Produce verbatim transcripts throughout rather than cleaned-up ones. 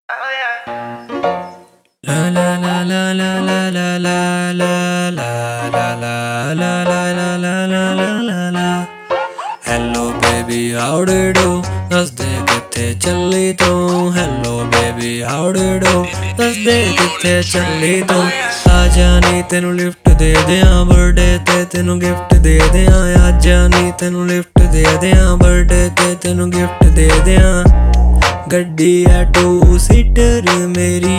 La la la la la la la la la la la la la la la la la la la. Hello baby, how do you do? ਦੱਸ ਦੇ ਕਿੱਥੇ ਚੱਲੀ ਤੂੰ? Hello baby, how do you do? ਦੱਸ ਦੇ ਕਿੱਥੇ ਚੱਲੀ ਤੂੰ? ਆ ਜਾਨੀ ਤੈਨੂੰ ਲਿਫਟ ਦੇ ਦਿਆਂ, ਬਰਥਡੇ ਤੇ ਤੈਨੂੰ ਗਿਫਟ ਦੇ ਦਿਆਂ। ਆ ਜਾਨੀ ਤੈਨੂੰ ਲਿਫਟ ਦੇ ਦਿਆਂ, ਬਰਥਡੇ ਤੇ ਤੈਨੂੰ ਗਿਫਟ ਦੇ ਦਿਆਂ। ਗੱਡੀ ਐ ਟੂ ਸੀਟਰ ਮੇਰੀ,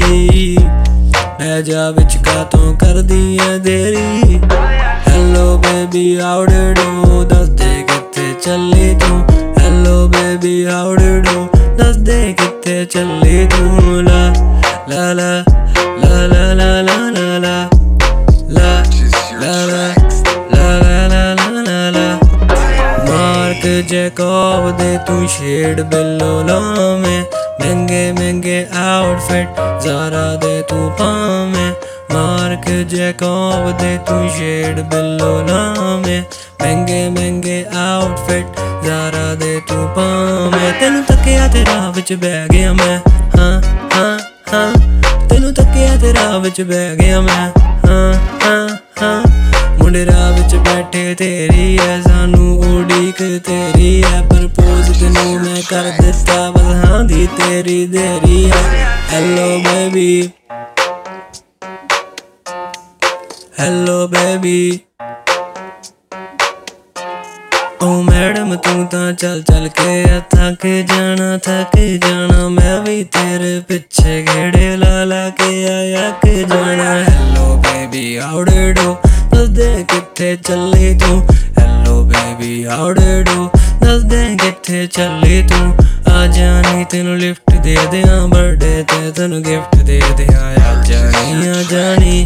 ਲੈ ਜਾ ਵਿੱਚ ਕਾਤੋਂ ਕਰਦੀ ਐ ਦੇਰੀ। Hello baby, how do you do? ਦੱਸ ਦੇ ਕਿੱਥੇ ਚੱਲੀ ਤੂੰ? Hello baby, how do you do? ਦੱਸ ਦੇ ਕਿੱਥੇ ਚੱਲੀ ਤੂੰ? ਲਾ ਲਾ ਲਾ ਲਾ ਲਾ ਲਾ ਲਾ ਲਾ ਲਾ ਲਾ ਲਾ ਲਾ ਲਾ ਲਾ ਲਾ। ਮਾਰਕ ਜੈਕੋਬ ਦੇ ਤੂੰ ਸ਼ੇਡ ਬਿੱਲੋ ਲਾਵੇਂ, ਮਹਿੰਗੇ ਮਹਿੰਗੇ ਆਊਟਫਿਟ ਜ਼ਾਰਾ ਦੇ ਤੂੰ ਪਾਵੇਂ। ਮਾਰਕ ਜੈਕੋਬ ਦੇ ਤੂੰ ਸ਼ੇਡ ਬਿੱਲੋ ਲਾਵੇਂ, ਮਹਿੰਗੇ ਮਹਿੰਗੇ ਆਊਟਫਿਟ ਜ਼ਾਰਾ ਦੇ ਤੂੰ ਪਾਵੇਂ। ਤੈਨੂੰ ਤੱਕਿਆ ਤੇ ਰਾਹ ਵਿੱਚ ਬਹਿ ਗਿਆ ਮੈਂ, ਹਾਂ ਹਾਂ ਹਾਂ। ਤੈਨੂੰ ਤੱਕਿਆ ਤੇ ਰਾਹ ਵਿੱਚ ਬਹਿ ਗਿਆ ਮੈਂ, ਹਾਂ ਹਾਂ ਹਾਂ। ਮੁੰਡੇ ਰਾਹ ਵਿੱਚ ਬੈਠੇ ਤੇਰੀ ਐ, ਸਾਨੂੰ ਉਡੀਕ ਤੇਰੀ ਐ। ਪ੍ਰਪੋਜ਼ ਤੈਨੂੰ ਮੈਂ ਕਰ ਦਿੱਤਾ, ਬਸ ਹਾਂ ਦੀ ਤੇਰੀ ਦੇਰੀ ਐ। Hello baby, hello baby। ਓ ਮੈਡਮ ਤੂੰ ਤਾਂ ਚੱਲ ਚੱਲ ਕੇ ਥੱਕ ਜਾਣਾ ਥੱਕ ਜਾਣਾ, ਮੈਂ ਵੀ ਤੇਰੇ ਪਿੱਛੇ ਗੇੜੇ ਲਾ ਲਾ ਕੇ ਆਇਆ ਕਿ ਜਾਣਾ। Hello baby, how do you do? ਦੱਸ ਦੇ ਕਿੱਥੇ ਚੱਲੀ ਤੂੰ? Hello baby, how do you do? ਦੱਸ ਦੇ ਕਿੱਥੇ ਚੱਲੀ ਤੂੰ? ਆ ਜਾਨੀ ਤੈਨੂੰ ਲਿਫਟ ਦੇ ਦਿਆਂ, ਬਰਥਡੇ ਤੇ ਤੈਨੂੰ ਗਿਫਟ ਦੇ ਦਿਆਂ। ਆ ਜਾਨੀ ਆ ਜਾਨੀ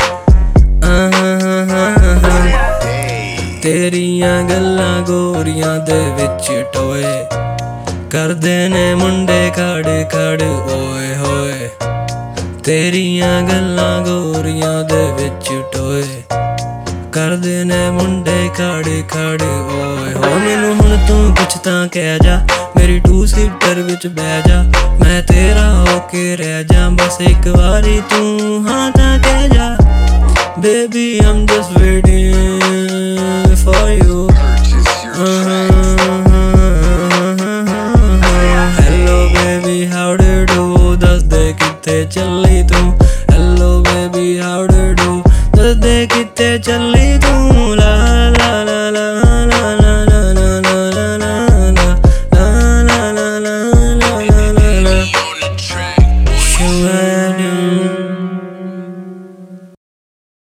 ਤੇਰੀਆਂ ਗੱਲਾਂ ਗੋਰੀਆਂ ਦੇ ਵਿੱਚ ਟੋਏ ਕਰਦੇ ਨੇ ਮੁੰਡੇ ਖੜ ਖੜ ਓਏ ਹੋਏ। ਤੇਰੀਆਂ ਗੱਲਾਂ ਗੋਰੀਆਂ ਦੇ ਵਿੱਚ ਟੋਏ ਕਰਦੇ ਨੇ ਮੁੰਡੇ ਖੜ ਖੜ ਓਏ ਹੋਏ। ਮੈਨੂੰ ਹੁਣ ਤੂੰ ਕੁਛ ਤਾਂ ਕਹਿ ਜਾ, ਮੇਰੀ ਟੂ ਸੀਟਰ ਵਿੱਚ ਬਹਿ ਜਾ। ਮੈਂ ਤੇਰਾ ਹੋ ਕੇ ਰਹਿ ਜਾ, ਬਸ ਇੱਕ ਵਾਰੀ ਤੂੰ ਹਾਂ ਤਾਂ ਕਹਿ ਜਾ। Baby, I'm just waiting for you. Hello baby, how do you do? ਦੱਸ ਦੇ ਕਿੱਥੇ ਚੱਲੀ ਤੂੰ? Hello baby, how do you do? ਦੱਸ ਦੇ ਕਿੱਥੇ ਚੱਲੀ ਤੂੰ? ਲਾ ਲਾ ਲਾ ਲਾ ਲਾ ਲਾ ਲਾ ਲਾ ਲਾ ਲਾ ਲਾ ਲਾ ਲਾ ਲਾ ਲਾ ਲਾ ਲਾ ਲਾ।